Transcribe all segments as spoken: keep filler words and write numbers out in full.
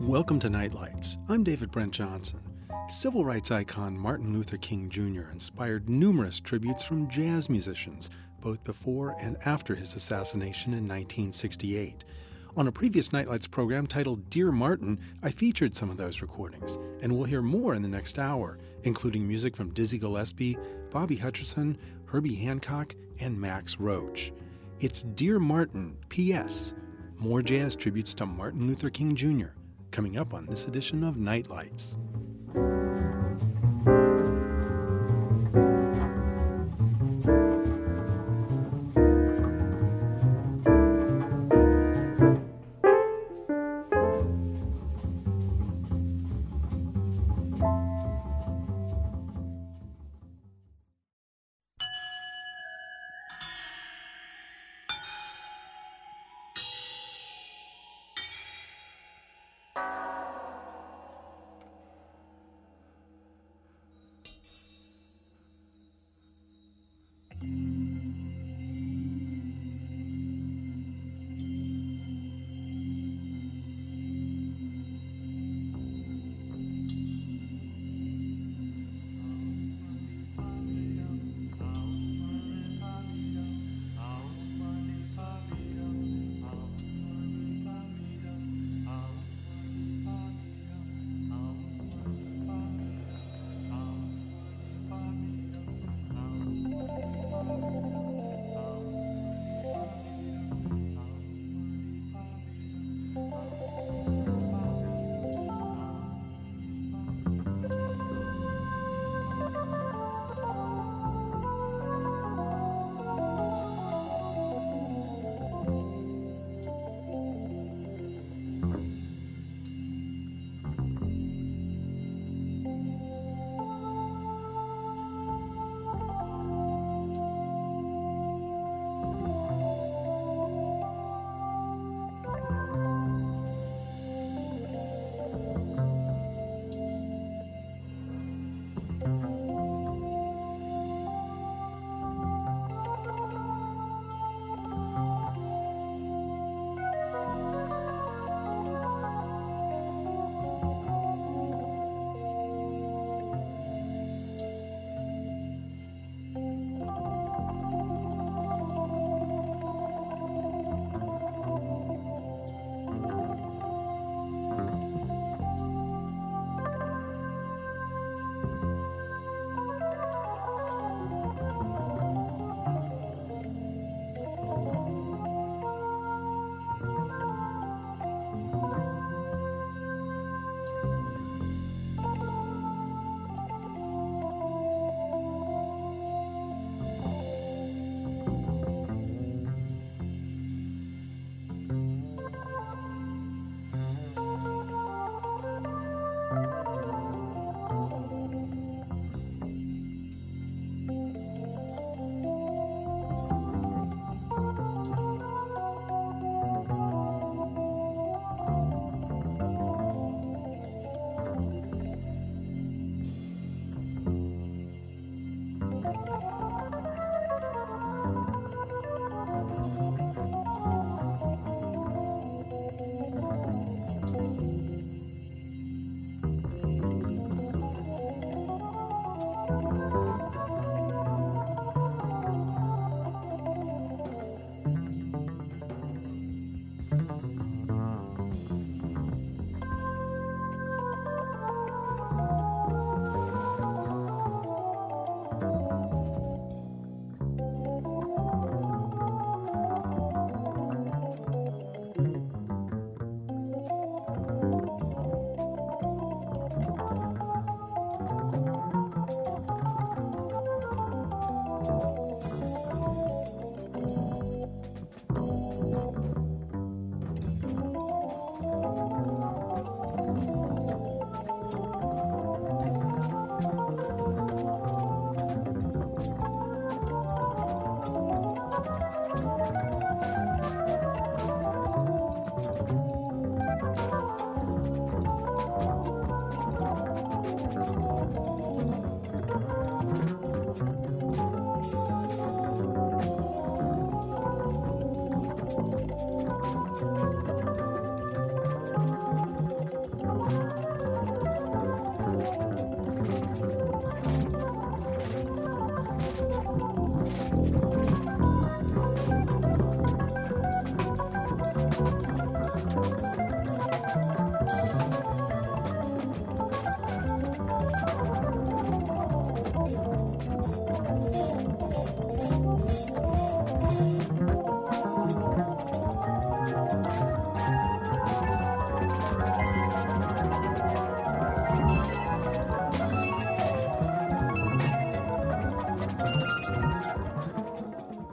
Welcome to Nightlights. I'm David Brent Johnson. Civil rights icon Martin Luther King Junior inspired numerous tributes from jazz musicians, both before and after his assassination in nineteen sixty-eight. On a previous Nightlights program titled Dear Martin, I featured some of those recordings, and we'll hear more in the next hour, including music from Dizzy Gillespie, Bobby Hutcherson, Herbie Hancock, and Max Roach. It's Dear Martin, P S More jazz tributes to Martin Luther King Junior coming up on this edition of Nightlights.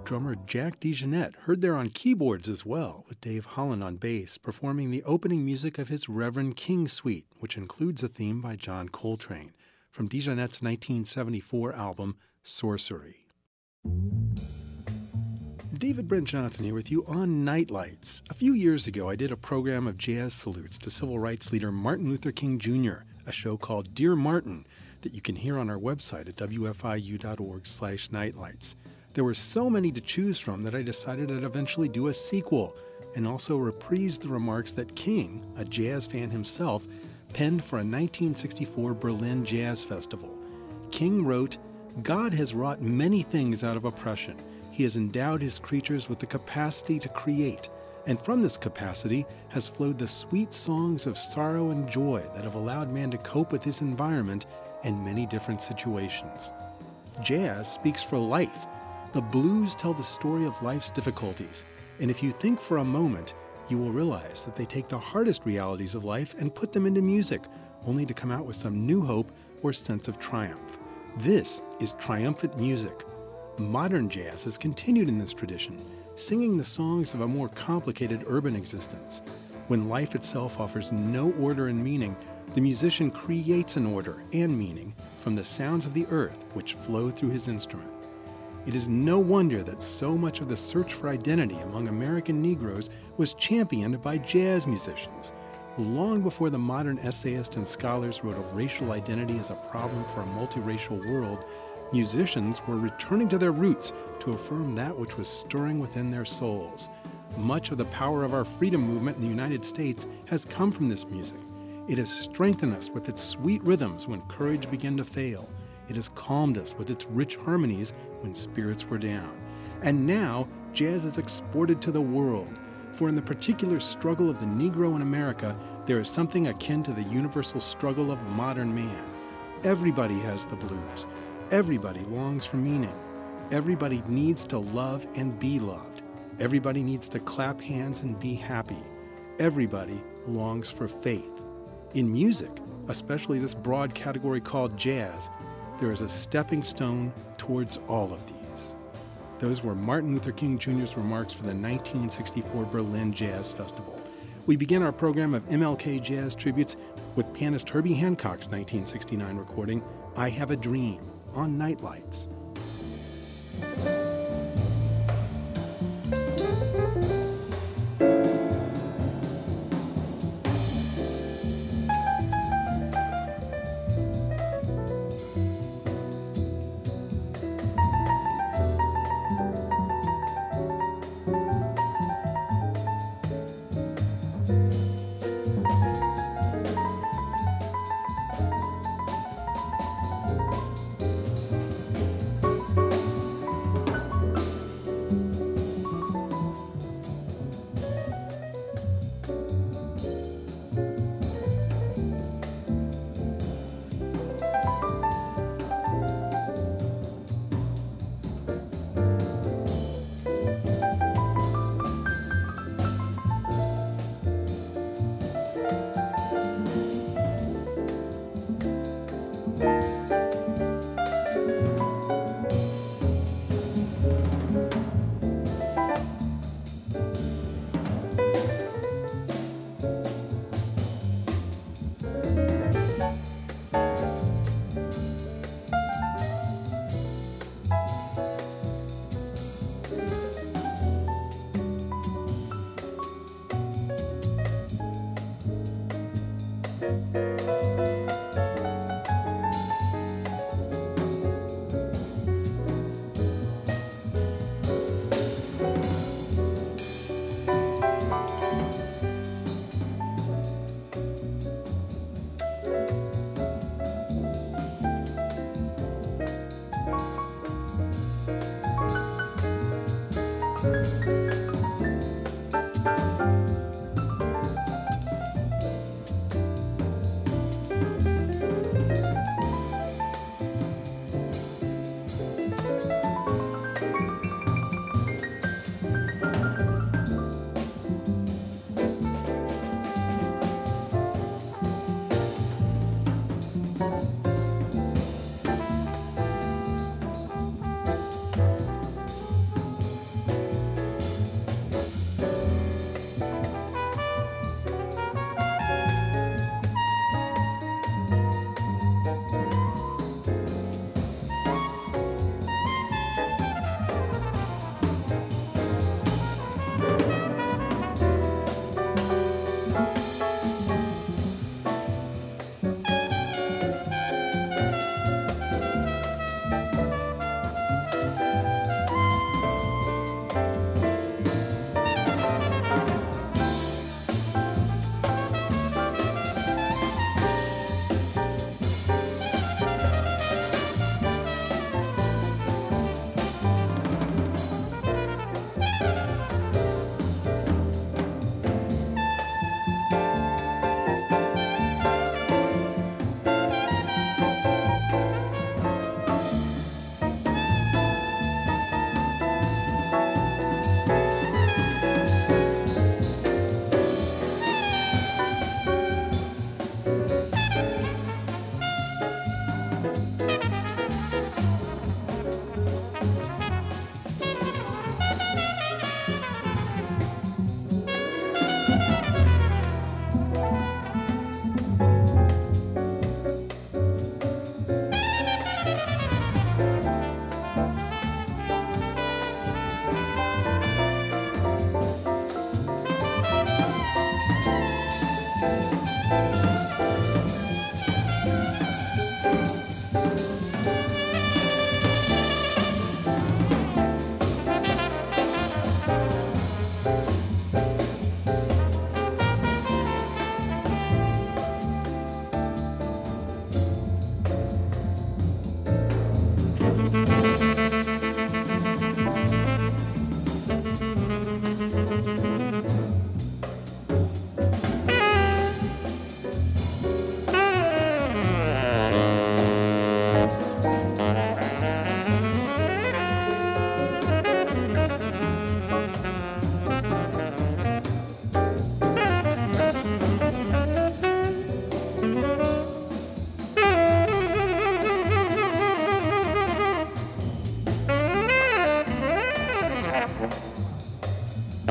drummer Jack DeJohnette, heard there on keyboards as well, with Dave Holland on bass, performing the opening music of his Reverend King Suite, which includes a theme by John Coltrane, from DeJohnette's nineteen seventy-four album, Sorcery. David Brent Johnson here with you on Nightlights. A few years ago, I did a program of jazz salutes to civil rights leader Martin Luther King Junior, a show called Dear Martin that you can hear on our website at w f i u dot org slash nightlights. There were so many to choose from that I decided I'd eventually do a sequel and also reprise the remarks that King, a jazz fan himself, penned for a nineteen sixty-four Berlin Jazz Festival. King wrote, "God has wrought many things out of oppression. He has endowed his creatures with the capacity to create, and from this capacity has flowed the sweet songs of sorrow and joy that have allowed man to cope with his environment and many different situations." Jazz speaks for life. The blues tell the story of life's difficulties, and if you think for a moment, you will realize that they take the hardest realities of life and put them into music, only to come out with some new hope or sense of triumph. This is triumphant music. Modern jazz has continued in this tradition, singing the songs of a more complicated urban existence. When life itself offers no order and meaning, the musician creates an order and meaning from the sounds of the earth which flow through his instrument. It is no wonder that so much of the search for identity among American Negroes was championed by jazz musicians. Long before the modern essayists and scholars wrote of racial identity as a problem for a multiracial world, musicians were returning to their roots to affirm that which was stirring within their souls. Much of the power of our freedom movement in the United States has come from this music. It has strengthened us with its sweet rhythms when courage began to fail. It has calmed us with its rich harmonies when spirits were down. And now, jazz is exported to the world. For in the particular struggle of the Negro in America, there is something akin to the universal struggle of modern man. Everybody has the blues. Everybody longs for meaning. Everybody needs to love and be loved. Everybody needs to clap hands and be happy. Everybody longs for faith. In music, especially this broad category called jazz, there is a stepping stone towards all of these. Those were Martin Luther King Junior's remarks for the nineteen sixty-four Berlin Jazz Festival. We begin our program of M L K Jazz Tributes with pianist Herbie Hancock's nineteen sixty-nine recording, I Have a Dream, on Nightlights.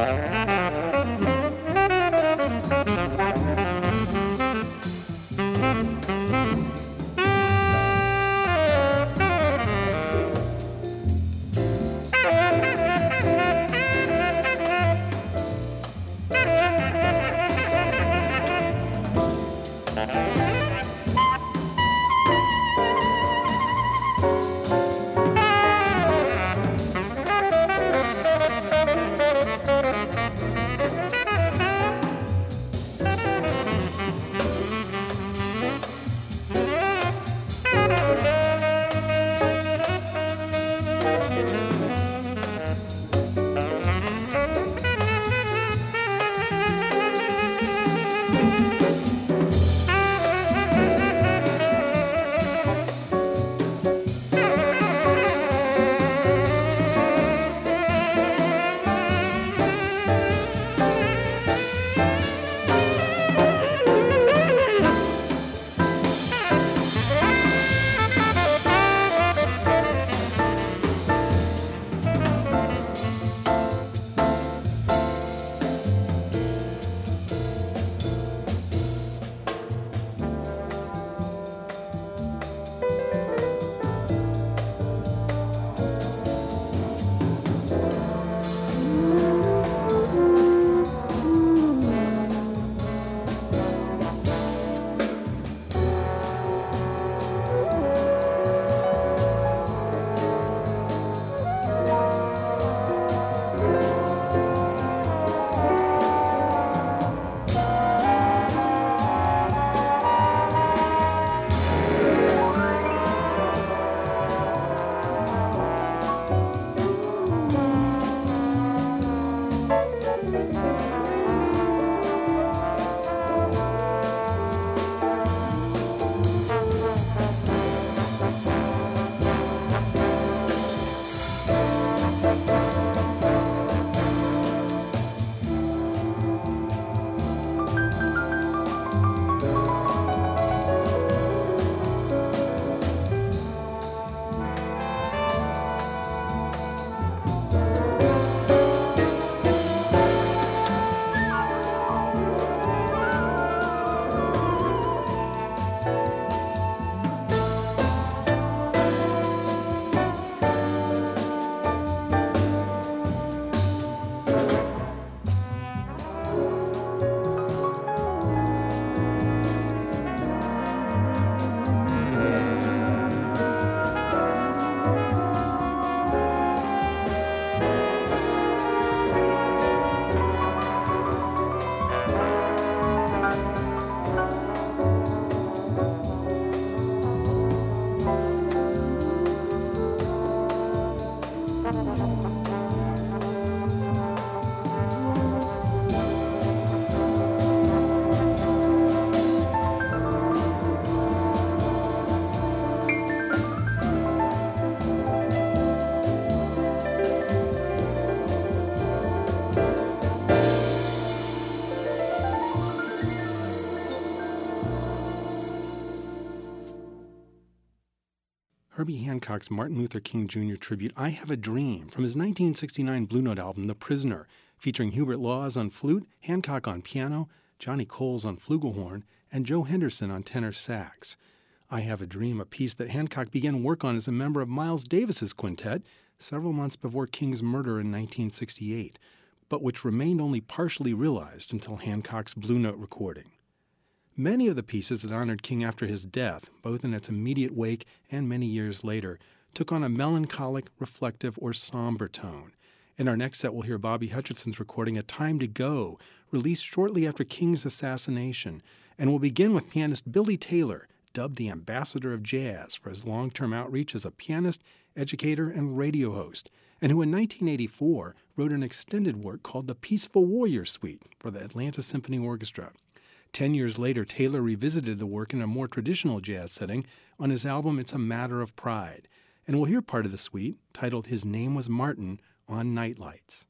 Herbie Hancock's Martin Luther King Junior tribute, I Have a Dream, from his nineteen sixty-nine Blue Note album, The Prisoner, featuring Hubert Laws on flute, Hancock on piano, Johnny Coles on flugelhorn, and Joe Henderson on tenor sax. I Have a Dream, a piece that Hancock began work on as a member of Miles Davis's quintet several months before King's murder in nineteen sixty-eight, but which remained only partially realized until Hancock's Blue Note recording. Many of the pieces that honored King after his death, both in its immediate wake and many years later, took on a melancholic, reflective, or somber tone. In our next set, we'll hear Bobby Hutcherson's recording A Time to Go, released shortly after King's assassination, and we'll begin with pianist Billy Taylor, dubbed the ambassador of jazz for his long-term outreach as a pianist, educator, and radio host, and who in nineteen eighty-four wrote an extended work called the Peaceful Warrior Suite for the Atlanta Symphony Orchestra. Ten years later, Taylor revisited the work in a more traditional jazz setting on his album It's a Matter of Pride, and we'll hear part of the suite, titled His Name Was Martin, on Nightlights.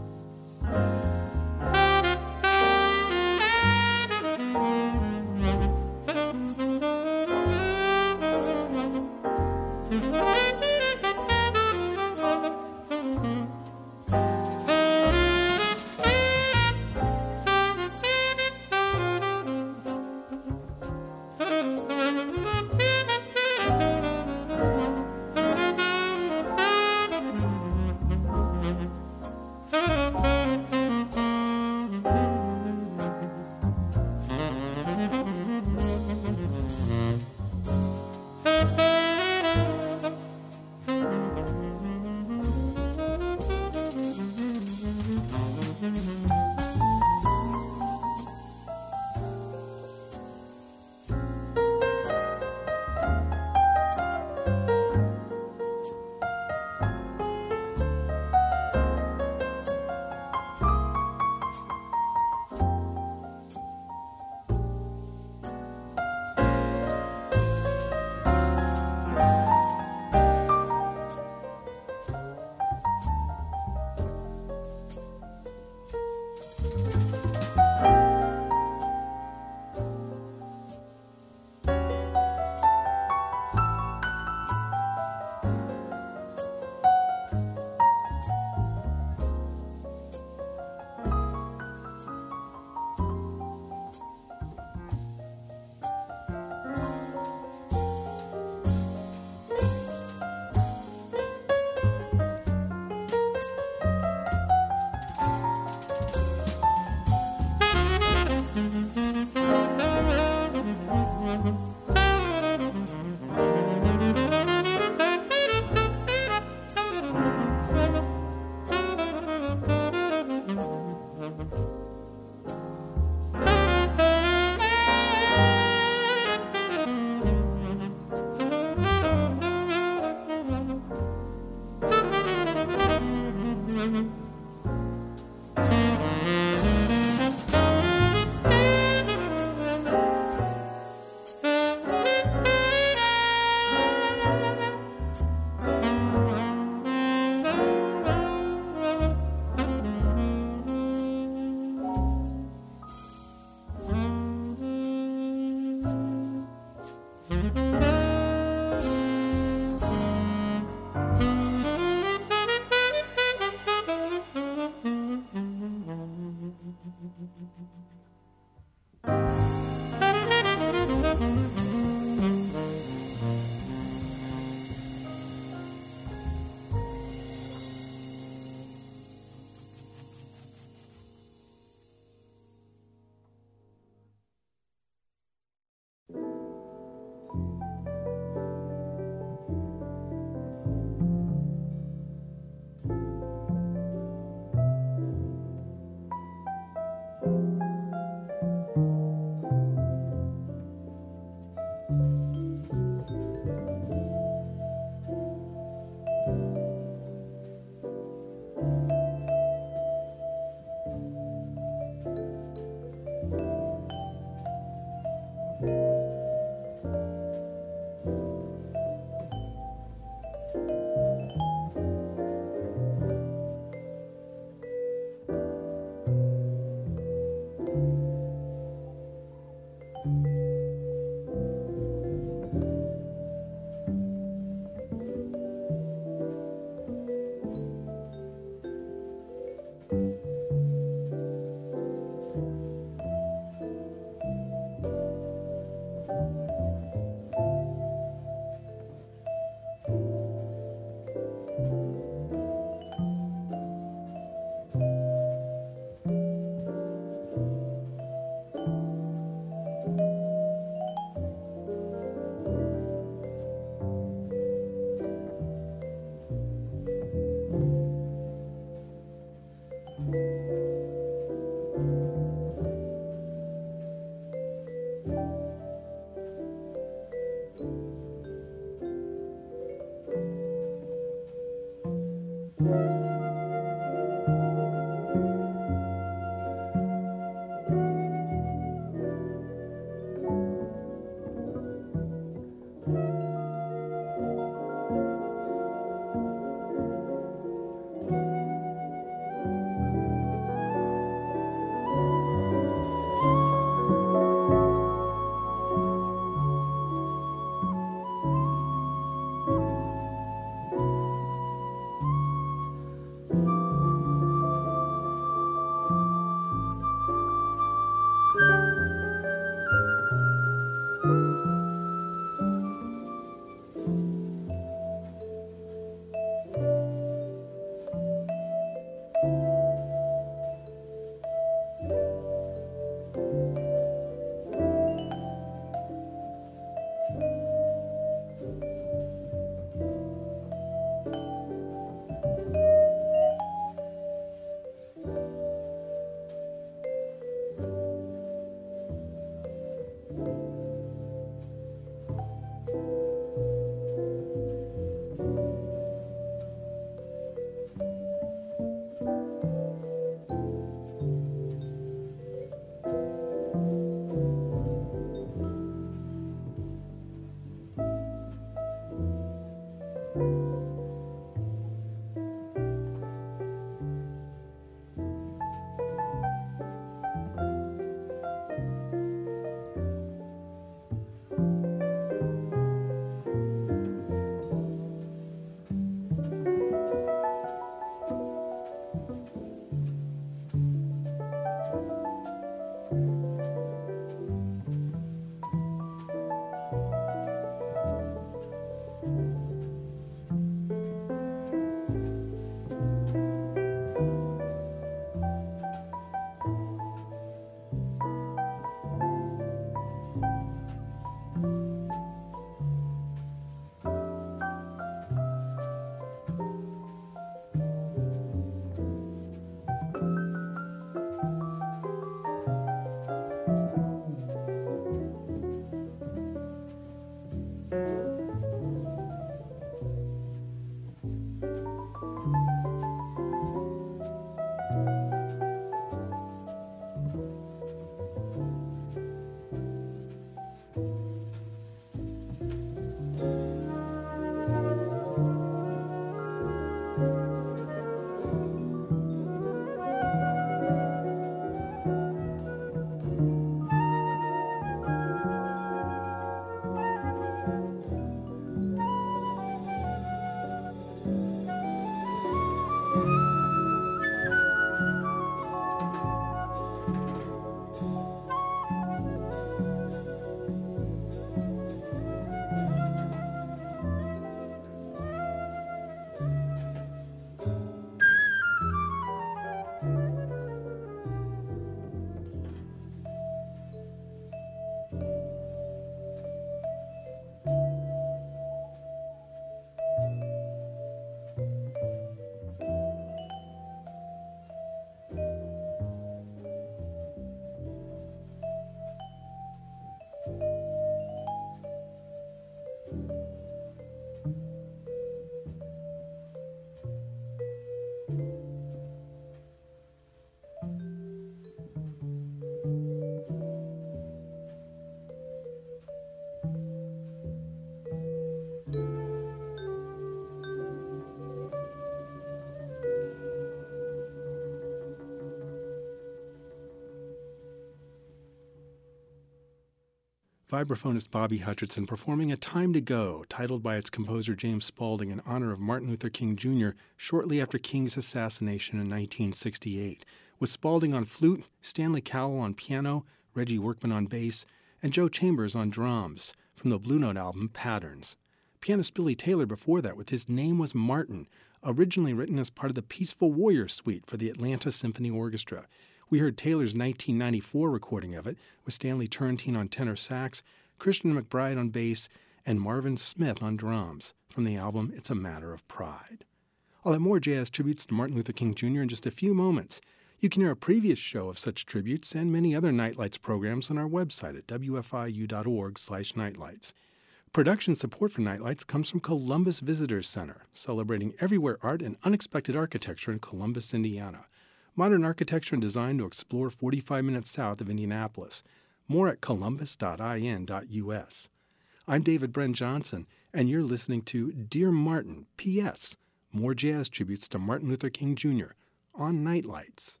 vibraphonist Bobby Hutcherson performing A Time to Go, titled by its composer James Spaulding in honor of Martin Luther King Junior shortly after King's assassination in nineteen sixty-eight, with Spaulding on flute, Stanley Cowell on piano, Reggie Workman on bass, and Joe Chambers on drums, from the Blue Note album Patterns. Pianist Billy Taylor before that with His Name Was Martin, originally written as part of the Peaceful Warrior Suite for the Atlanta Symphony Orchestra. We heard Taylor's nineteen ninety-four recording of it, with Stanley Turrentine on tenor sax, Christian McBride on bass, and Marvin Smith on drums, from the album It's a Matter of Pride. I'll have more jazz tributes to Martin Luther King Junior in just a few moments. You can hear a previous show of such tributes and many other Nightlights programs on our website at w f i u dot org slash nightlights. Production support for Nightlights comes from Columbus Visitors Center, celebrating everywhere art and unexpected architecture in Columbus, Indiana. Modern architecture and design to explore forty-five minutes south of Indianapolis. More at columbus dot i n dot u s. I'm David Brent Johnson, and you're listening to Dear Martin, P S More jazz tributes to Martin Luther King Junior on Nightlights.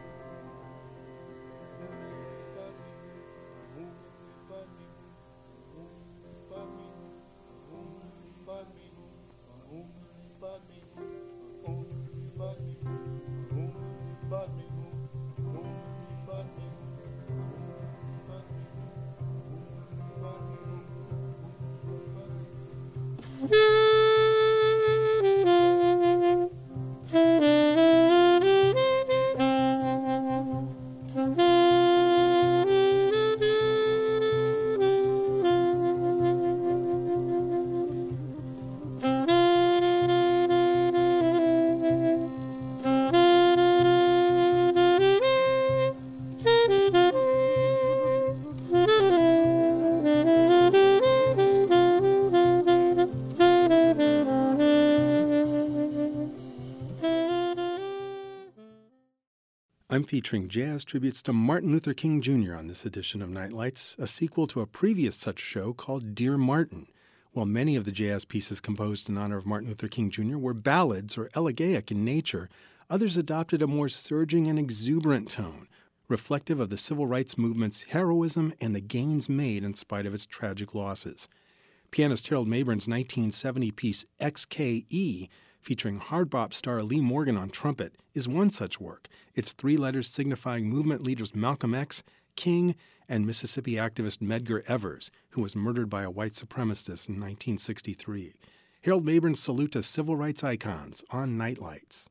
I'm featuring jazz tributes to Martin Luther King Junior on this edition of Nightlights, a sequel to a previous such show called Dear Martin. While many of the jazz pieces composed in honor of Martin Luther King Junior were ballads or elegiac in nature, others adopted a more surging and exuberant tone, reflective of the civil rights movement's heroism and the gains made in spite of its tragic losses. Pianist Harold Mayburn's nineteen seventy piece X K E, featuring hard bop star Lee Morgan on trumpet, is one such work, its three letters signifying movement leaders Malcolm X, King, and Mississippi activist Medgar Evers, who was murdered by a white supremacist in nineteen sixty-three. Harold Mayburn's salute to civil rights icons on Nightlights.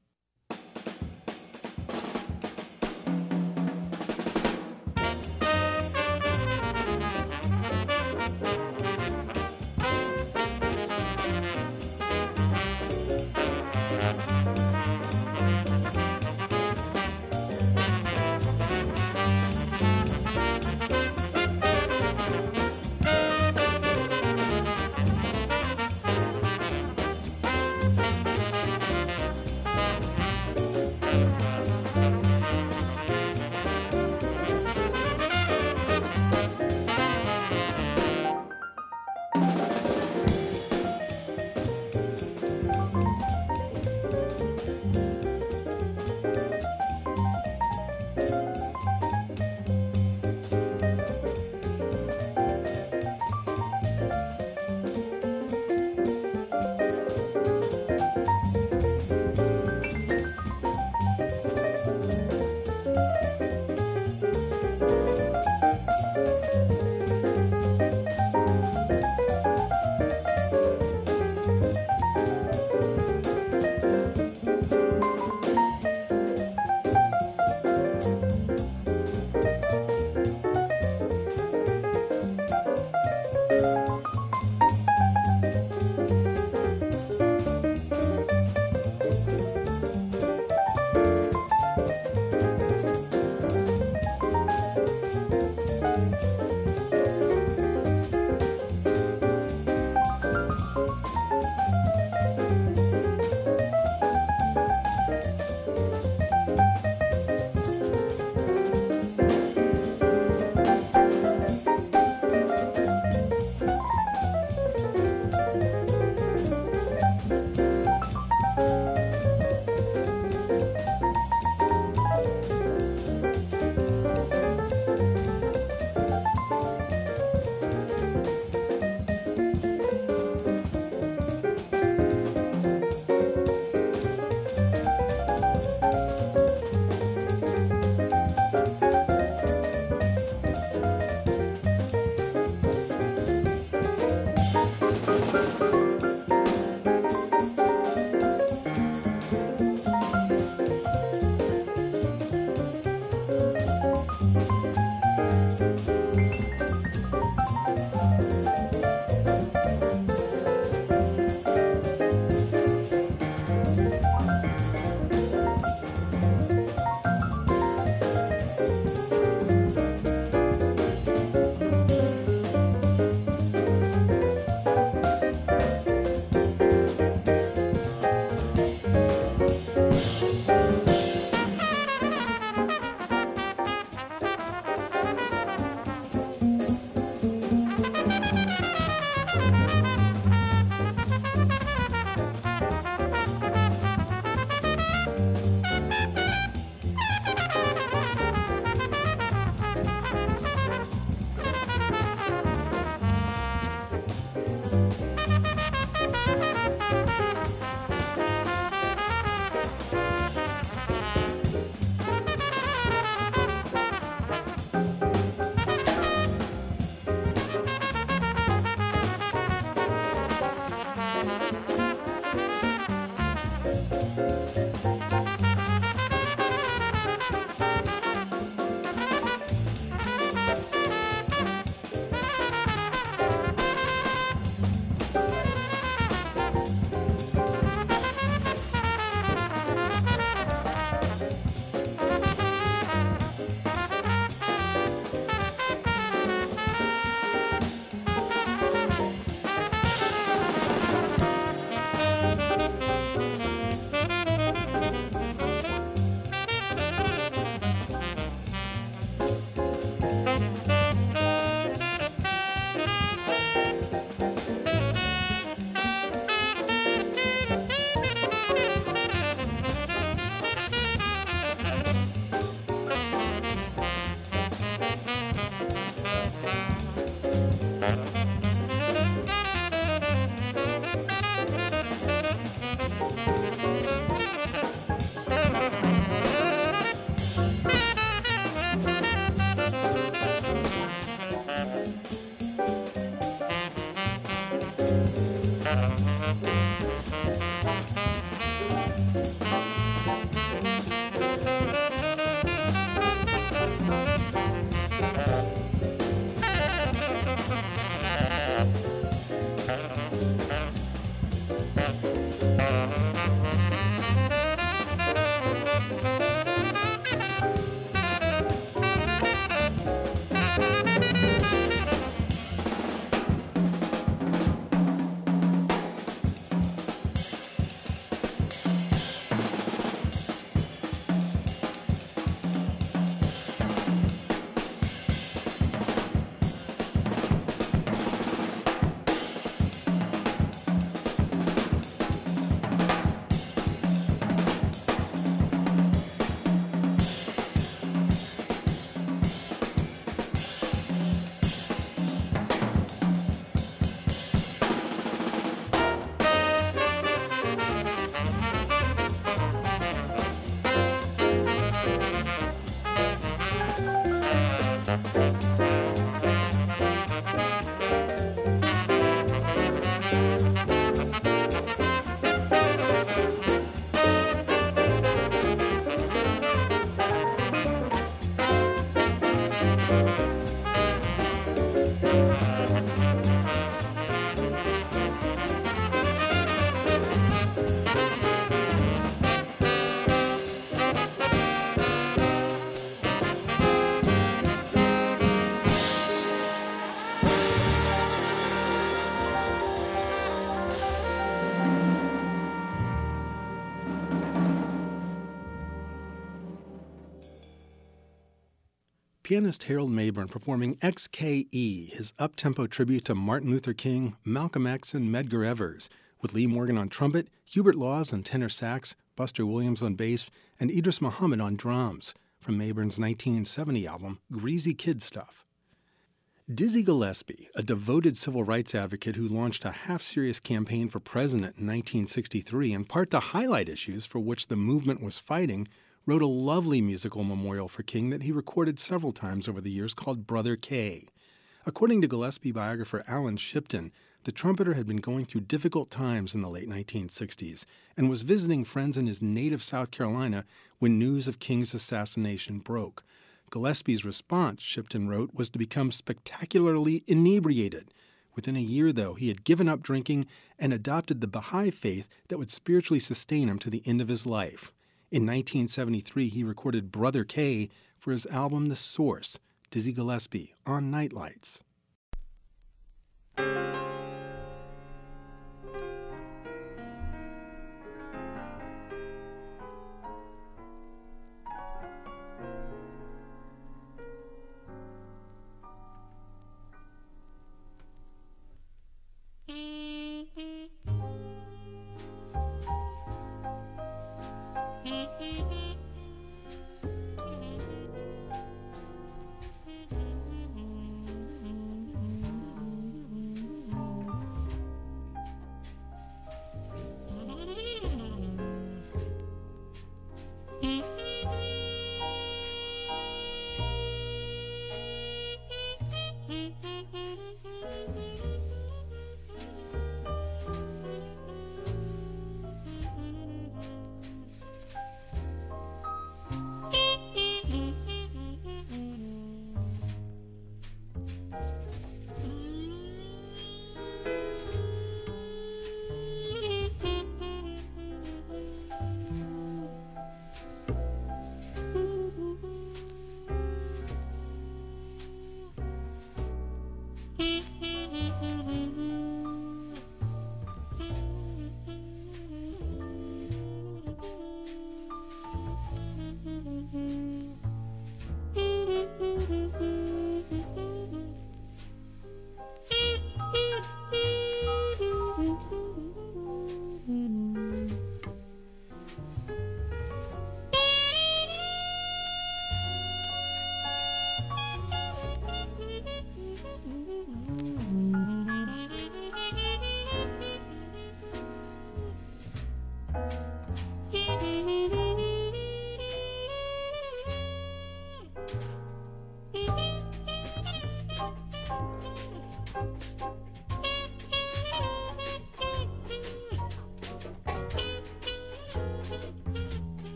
pianist Harold Mabern performing X K E, his up-tempo tribute to Martin Luther King, Malcolm X, and Medgar Evers, with Lee Morgan on trumpet, Hubert Laws on tenor sax, Buster Williams on bass, and Idris Muhammad on drums, from Mabern's nineteen seventy album, Greasy Kid Stuff. Dizzy Gillespie, a devoted civil rights advocate who launched a half-serious campaign for president in nineteen sixty-three, in part to highlight issues for which the movement was fighting, wrote a lovely musical memorial for King that he recorded several times over the years called Brother K. According to Gillespie biographer Alan Shipton, the trumpeter had been going through difficult times in the late nineteen sixties and was visiting friends in his native South Carolina when news of King's assassination broke. Gillespie's response, Shipton wrote, was to become spectacularly inebriated. Within a year, though, he had given up drinking and adopted the Baha'i faith that would spiritually sustain him to the end of his life. In nineteen seventy-three, he recorded Brother K for his album The Source, Dizzy Gillespie on Nightlights.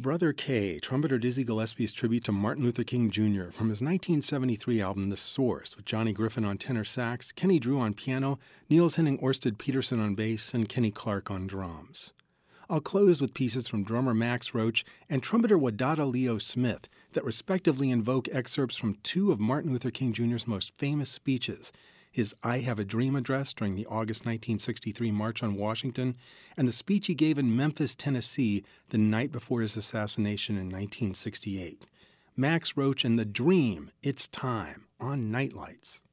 Brother K, trumpeter Dizzy Gillespie's tribute to Martin Luther King Junior from his nineteen seventy-three album The Source, with Johnny Griffin on tenor sax, Kenny Drew on piano, Niels Henning Orsted Peterson on bass, and Kenny Clark on drums. I'll close with pieces from drummer Max Roach and trumpeter Wadada Leo Smith that respectively invoke excerpts from two of Martin Luther King Junior's most famous speeches, his I Have a Dream address during the August nineteen sixty-three March on Washington, and the speech he gave in Memphis, Tennessee, the night before his assassination in nineteen sixty-eight. Max Roach and The Dream, It's Time, on Nightlights.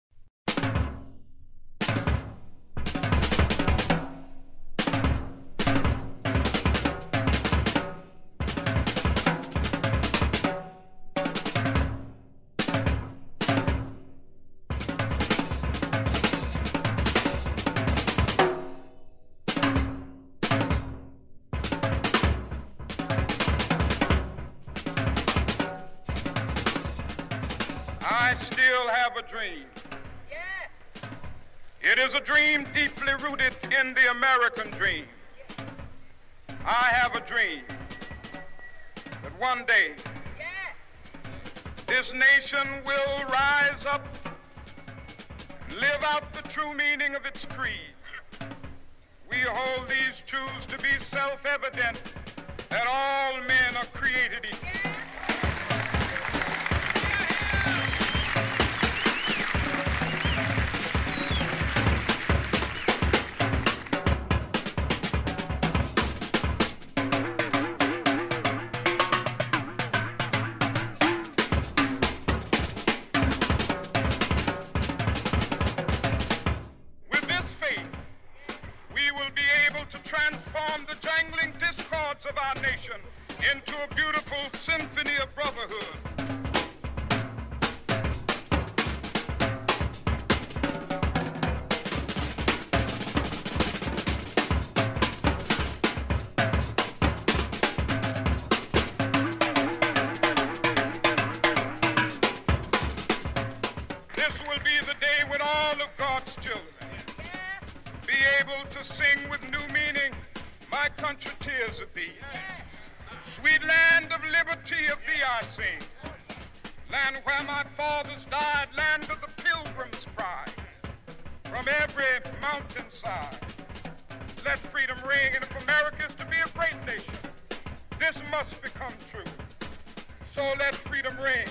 It is a dream deeply rooted in the American dream. I have a dream that one day this nation will rise up and live out the true meaning of its creed. We hold these truths to be self-evident, that all men are created equal. Transform the jangling discords of our nation into a beautiful symphony of brotherhood. This will be the day when all of God's children be able to sing with new meaning, my country tears of thee. Sweet land of liberty, of thee I sing. Land where my fathers died, land of the pilgrim's pride. From every mountainside, let freedom ring. And if America is to be a great nation, this must become true. So let freedom ring.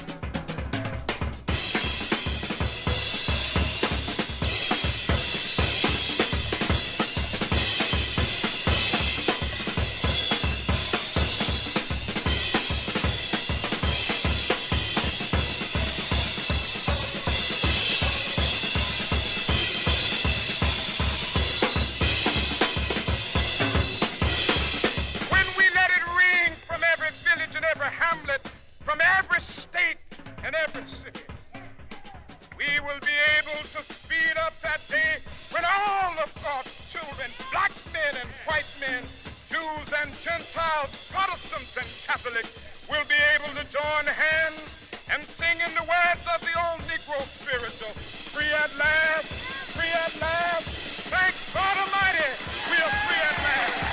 Protestants and Catholics will be able to join hands and sing in the words of the old Negro spiritual, free at last, free at last, thank God Almighty, we are free at last.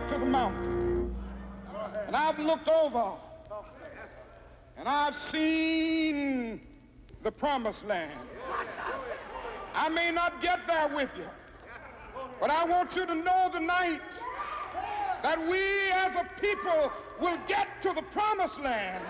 up to the mountain, and I've looked over, and I've seen the promised land. I may not get there with you, but I want you to know tonight that we as a people will get to the promised land.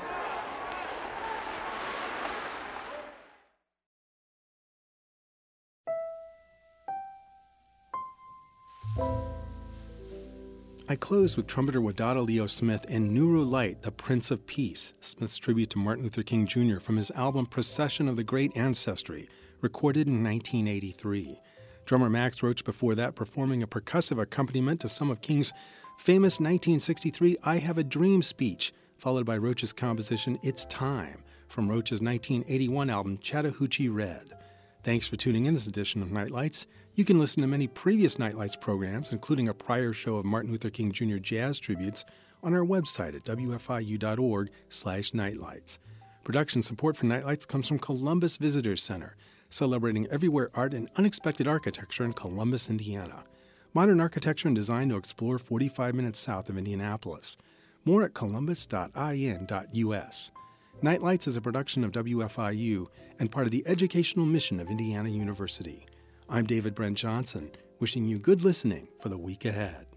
I close with trumpeter Wadada Leo Smith and Nuru Light, the Prince of Peace, Smith's tribute to Martin Luther King Junior from his album Procession of the Great Ancestry, recorded in nineteen eighty-three. Drummer Max Roach before that performing a percussive accompaniment to some of King's famous nineteen sixty-three I Have a Dream speech, followed by Roach's composition It's Time from Roach's nineteen eighty-one album Chattahoochee Red. Thanks for tuning in this edition of Nightlights. You can listen to many previous Nightlights programs, including a prior show of Martin Luther King Junior jazz tributes, on our website at w f i u dot org slash nightlights. Production support for Nightlights comes from Columbus Visitors Center, celebrating everywhere art and unexpected architecture in Columbus, Indiana. Modern architecture and design to explore forty-five minutes south of Indianapolis. More at columbus dot i n dot u s. Nightlights is a production of W F I U and part of the educational mission of Indiana University. I'm David Brent Johnson, wishing you good listening for the week ahead.